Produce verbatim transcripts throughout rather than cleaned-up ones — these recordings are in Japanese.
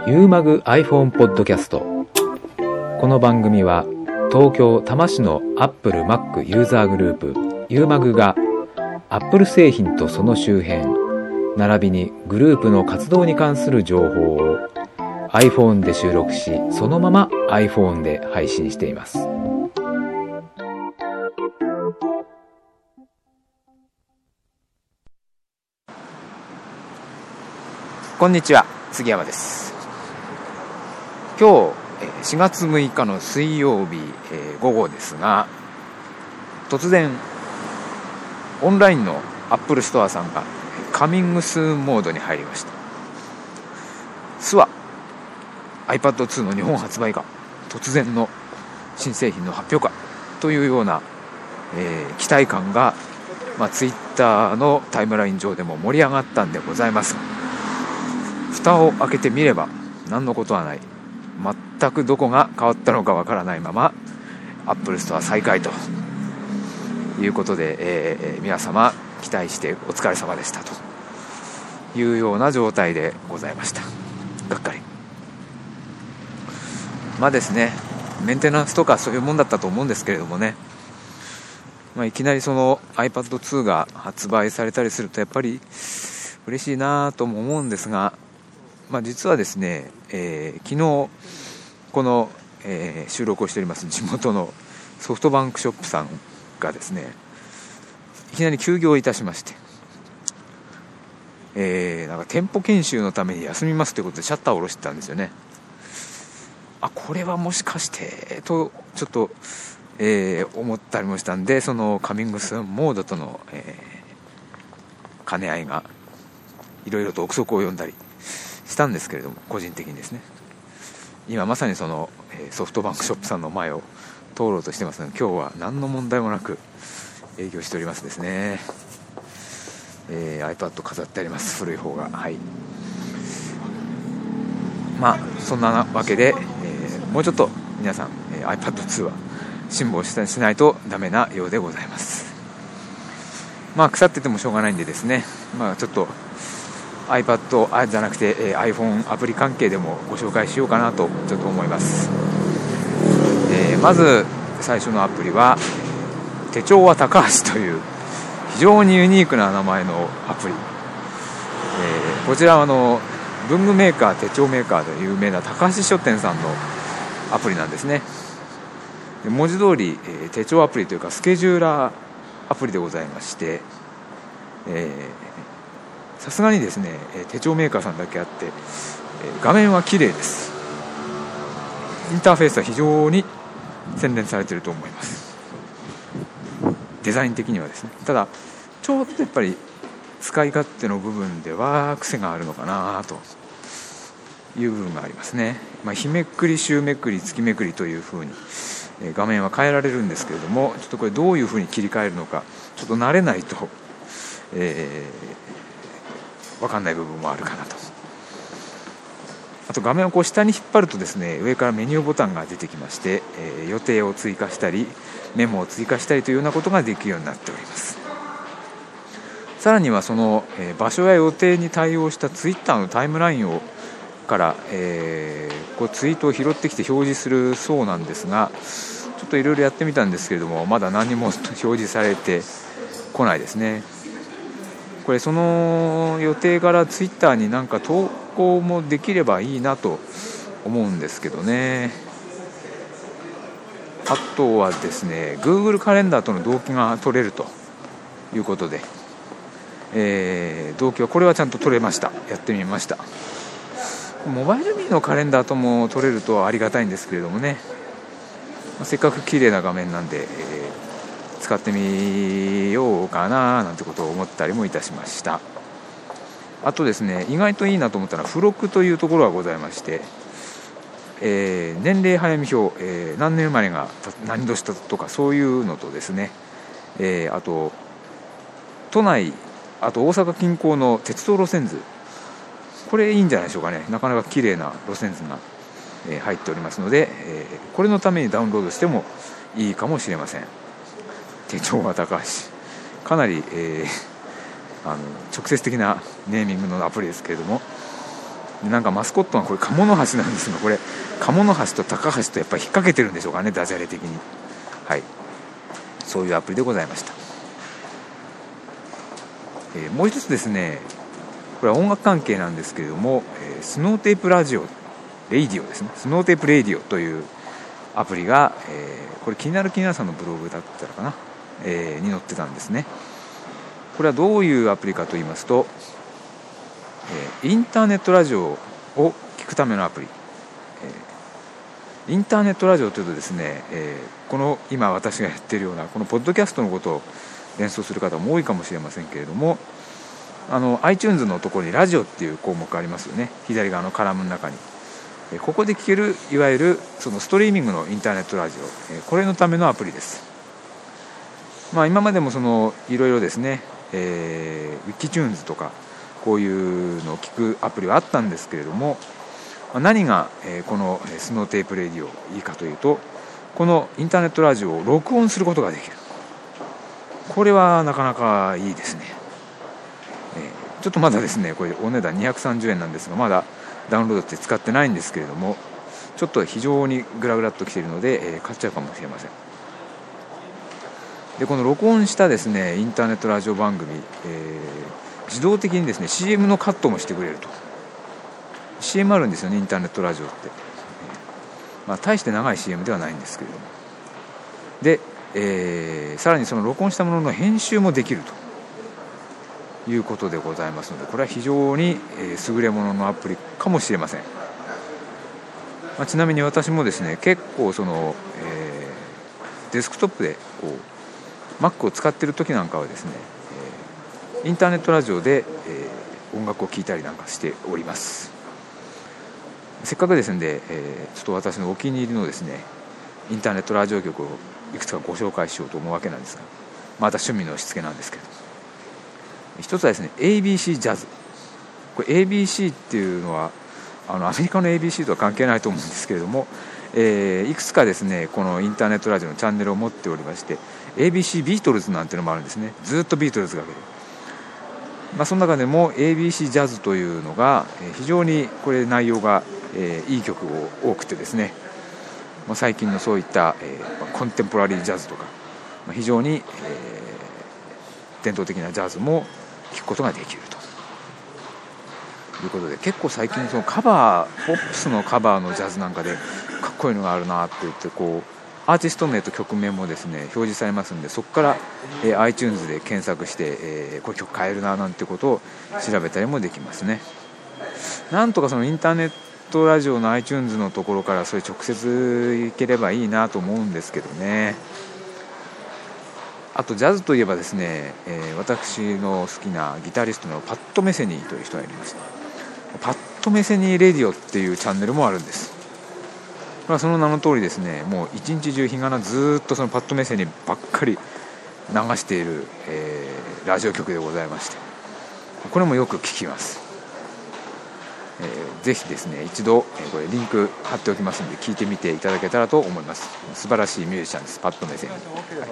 ユーマグ iPhone ポッドキャスト。この番組は東京多摩市の Apple Mac ユーザーグループユーマグが Apple 製品とその周辺並びにグループの活動に関する情報を iPhone で収録し、そのまま iPhone で配信しています。こんにちは、杉山です。今日しがつむいかの水曜日午後ですが、突然オンラインの Apple ストアさんがカミングスーンモードに入りました。スワ アイパッドツー の日本発売か、突然の新製品の発表かというような、えー、期待感が、まあ、Twitter のタイムライン上でも盛り上がったんでございますが、蓋を開けてみれば何のことはない、全くどこが変わったのかわからないまま Apple ストア再開ということで、えー、皆様期待してお疲れ様でしたというような状態でございました。がっかり。まあですね、メンテナンスとかそういうもんだったと思うんですけれどもね、まあ、いきなりその アイパッドツー が発売されたりするとやっぱり嬉しいなとも思うんですが、まあ、実はですね、えー、昨日この、えー、収録をしております地元のソフトバンクショップさんがですね、いきなり休業いたしまして、えー、なんか店舗研修のために休みますということでシャッターを下ろしてたんですよね。あ、これはもしかしてとちょっと、えー、思ったりもしたんで、そのカミングスーンモードとの、えー、兼ね合いがいろいろと憶測を読んだりしたんですけれども、個人的にですね、今まさにその、えー、ソフトバンクショップさんの前を通ろうとしてますので、今日は何の問題もなく営業しておりますですね。えー、iPad 飾ってあります、古い方が。はい。まあそんなわけで、えー、もうちょっと皆さん、えー、アイパッドツー は辛抱しないとダメなようでございます。まあ腐っててもしょうがないんでですね、まあちょっと iPad あじゃなくて、えー、iPhone アプリ関係でもご紹介しようかなとちょっと思います。えー、まず最初のアプリは手帳は高橋という非常にユニークな名前のアプリ、えー、こちらはあの文具メーカー、手帳メーカーで有名な高橋書店さんのアプリなんですね。で文字通り、えー、手帳アプリというかスケジューラーアプリでございまして、さすがにですね手帳メーカーさんだけあって、えー、画面は綺麗です。インターフェースは非常に洗練されていると思います。デザイン的にはですね。ただちょっとやっぱり使い勝手の部分では癖があるのかなという部分がありますね。まあ、日めくり、週めくり、月めくりというふうに画面は変えられるんですけれども、ちょっとこれどういうふうに切り替えるのかちょっと慣れないと、えー、分かんない部分もあるかなと。あと画面をこう下に引っ張るとですね、上からメニューボタンが出てきまして、えー、予定を追加したりメモを追加したりというようなことができるようになっております。さらにはその、えー、場所や予定に対応したツイッターのタイムラインをから、えー、こうツイートを拾ってきて表示するそうなんですが、ちょっといろいろやってみたんですけれども、まだ何も表示されてこないですね。これその予定からツイッターになんか投稿もできればいいなと思うんですけどね。あとはですね Google カレンダーとの同期が取れるということで、えー、同期はこれはちゃんと取れました。やってみました。モバイルミーのカレンダーとも取れるとありがたいんですけれどもね、まあ、せっかく綺麗な画面なんで、えー、使ってみようかななんてことを思ったりもいたしました。あとですね、意外といいなと思ったのは付録というところがございまして、えー、年齢早見表、えー、何年生まれが何年とかそういうのとですね、えー、あと都内、あと大阪近郊の鉄道路線図、これいいんじゃないでしょうかね。なかなか綺麗な路線図が、えー、入っておりますので、えー、これのためにダウンロードしてもいいかもしれません。手帳は高橋、かなり、えー、あの直接的なネーミングのアプリですけれども、 でなんかマスコットがこれ鴨の橋なんですが、これ鴨の橋と高橋とやっぱり引っ掛けてるんでしょうかね、ダジャレ的に。はい、そういうアプリでございました。えー、もう一つですね、これは音楽関係なんですけれども、えー、スノーテープラジオレイディオですね、スノーテープレディオというアプリが、えー、これ気になる気になるさんのブログだったらかな、えー、に載ってたんですね。これはどういうアプリかと言いますと、えー、インターネットラジオを聞くためのアプリ、えー、インターネットラジオというとですね、えー、この今私がやっているようなこのポッドキャストのことを連想する方も多いかもしれませんけれども、あの iTunes のところにラジオっていう項目ありますよね、左側のカラムの中に。ここで聞けるいわゆるそのストリーミングのインターネットラジオ、これのためのアプリです。まあ、今までもそのいろいろですね、えー、ウィキチューンズとかこういうのを聞くアプリはあったんですけれども、何がこのスノーテープレディオいいかというと、このインターネットラジオを録音することができる。これはなかなかいいですね。えー、ちょっとまだですね、これお値段にひゃくさんじゅうえんなんですが、まだダウンロードって使ってないんですけれども、ちょっと非常にグラグラっときているので、えー、買っちゃうかもしれません。でこの録音したですねインターネットラジオ番組、えー、自動的にですね シーエム のカットもしてくれると。 シーエム あるんですよね、インターネットラジオって、えーまあ、大して長い シーエム ではないんですけれども、で、えー、さらにその録音したものの編集もできるということでございますので、これは非常に優れもののアプリかもしれません。まあ、ちなみに私もですね結構その、えー、デスクトップでこう Mac を使っている時なんかはですね、えー、インターネットラジオで、えー、音楽を聴いたりなんかしております。せっかくですので、えー、ちょっと私のお気に入りのですねインターネットラジオ局をいくつかご紹介しようと思うわけなんですが、また趣味のしつけなんですけど、一つはですね エービーシー ジャズ。これ エービーシー っていうのはあのアメリカの エービーシー とは関係ないと思うんですけれども、えー、いくつかですねこのインターネットラジオのチャンネルを持っておりまして、 エービーシー ビートルズなんていうのもあるんですね。ずっとビートルズがかける、まあ、その中でも エービーシー ジャズというのが非常にこれ内容が、えー、いい曲が多くてですね、まあ、最近のそういった、えー、コンテンポラリージャズとか、まあ、非常に、えー、伝統的なジャズも聴くことができるということで、結構最近そのカバーポップスのカバーのジャズなんかでかっこいいのがあるなって言って、こうアーティスト名と曲名もですね表示されますんで、そこから、えー、iTunes で検索して、えー、これ曲変えるななんてことを調べたりもできますね。なんとかそのインターネットラジオの iTunes のところからそれ直接いければいいなと思うんですけどね。あとジャズといえばですね、えー、私の好きなギタリストのパット・メセニーという人がいます。パット・メセニーレディオっていうチャンネルもあるんです。これはその名の通りですね、もう一日中日がなずっとそのパット・メセニーばっかり流している、えー、ラジオ局でございまして、これもよく聞きます。えー、ぜひですね一度、えー、これリンク貼っておきますので聞いてみていただけたらと思います。素晴らしいミュージシャンです、パット・メセニー、はい。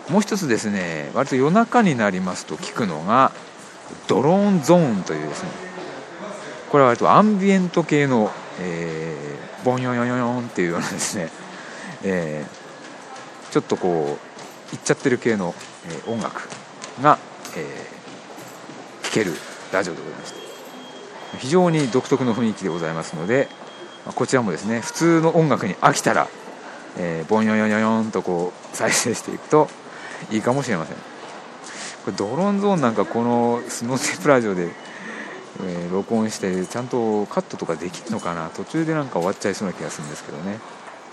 もう一つですね、割と夜中になりますと聞くのがドローンゾーンというですね、これは割とアンビエント系の、えー、ボンヨヨヨヨンっていうようなですね、えー、ちょっとこういっちゃってる系の、えー、音楽が、えー、聴けるラジオでございまして、非常に独特の雰囲気でございますので、こちらもですね普通の音楽に飽きたら、えー、ボンヨヨヨヨンとこう再生していくといいかもしれません。これドローンゾーンなんかこのスノーテープラジオで、えー、録音してちゃんとカットとかできるのかな、途中でなんか終わっちゃいそうな気がするんですけどね。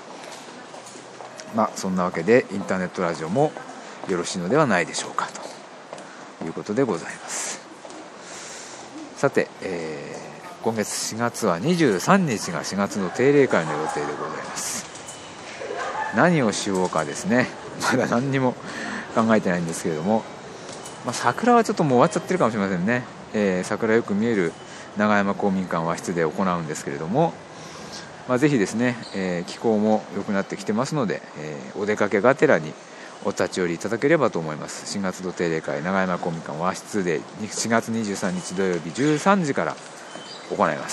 まあそんなわけでインターネットラジオもよろしいのではないでしょうかということでございます。さて、えー、今月しがつはにじゅうさんにちがしがつの定例会の予定でございます。何をしようかですね、まだ何にも考えてないんですけれども、まあ、桜はちょっともう終わっちゃってるかもしれませんね。えー、桜よく見える永山公民館和室で行うんですけれども、まあ、ぜひですね、えー、気候も良くなってきてますので、えー、お出かけがてらにお立ち寄りいただければと思います。しがつ度定例会永山公民館和室でしがつにじゅうさんにち土曜日じゅうさんじから行います。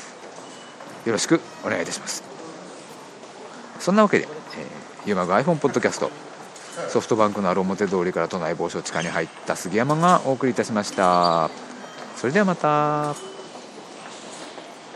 よろしくお願いいたします。そんなわけで、えー、ユーマグ iPhone ポッドキャスト、ソフトバンクのある表通りから都内某所地下に入った杉山がお送りいたしました。それではまた。